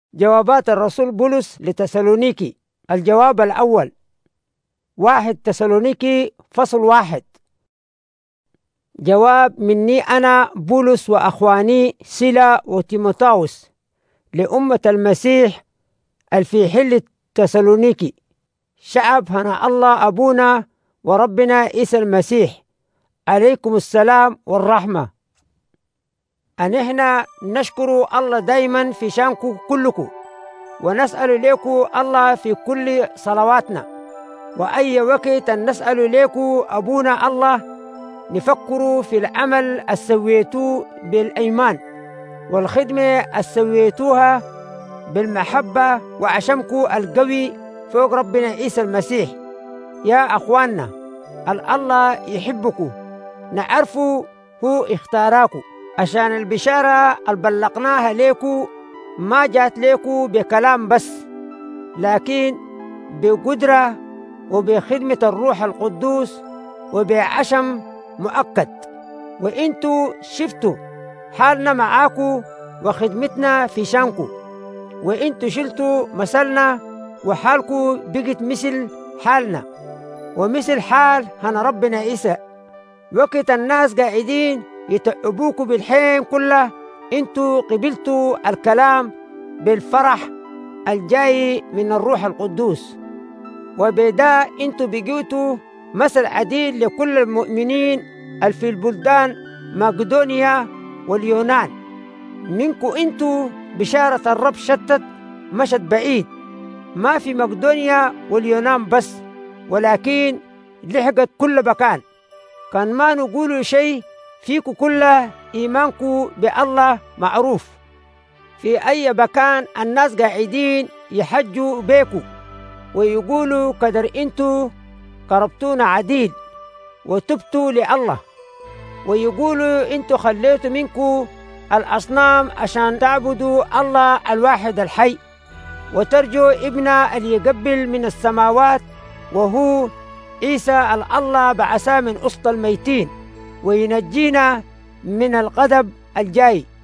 جوابات الرسول بولس لتسالونيكي. الجواب الأول: 1 تسالونيكي فصل 1. جواب مني أنا بولس وأخواني سيلا وتيموتاوس لأمة المسيح الفي حل تسالونيكي، شعب هنا الله أبونا وربنا عيسى المسيح، عليكم السلام والرحمة. أن إحنا نشكر الله دايما في شانكم كلكم، ونسأل لكم الله في كل صلواتنا، وأي وقت نسأل لكم أبونا الله نفكروا في العمل السويتوه بالإيمان والخدمة السويتوها بالمحبة وعشمكم القوي فوق ربنا عيسى المسيح. يا أخواننا الله يحبكم، نعرفوا هو اختاراكم عشان البشارة البلغناها ليكم ما جات ليكم بكلام بس، لكن بقدرة وبخدمة الروح القدوس وبعشم مؤكد. وإنتوا شفتوا حالنا معاكم وخدمتنا في شانكم، وإنتوا شلتوا مثلنا وحالكم بقت مثل حالنا ومثل حال هنا ربنا عيسى. وقت الناس قاعدين يتعبوكوا بالحين كله، انتوا قبلتوا الكلام بالفرح الجاي من الروح القدوس، وبدا انتوا بقيتوا مثل عديل لكل المؤمنين في البلدان مقدونيا واليونان. منكم انتوا بشارة الرب شتت مشت بعيد، ما في مقدونيا واليونان بس، ولكن لحقت كل مكان. كان ما نقولوا شيء فيكم كله إيمانكم بالله معروف في أي مكان. الناس قاعدين يحجوا بيكم ويقولوا قدر انتوا قربتونا عديل وتبتوا لله، ويقولوا انتوا خليتوا منكم الأصنام عشان تعبدوا الله الواحد الحي وترجوا ابنه اللي يقبل من السماوات وهو عيسى الله بعثا من وسط الميتين وينجينا من الغضب الجاي.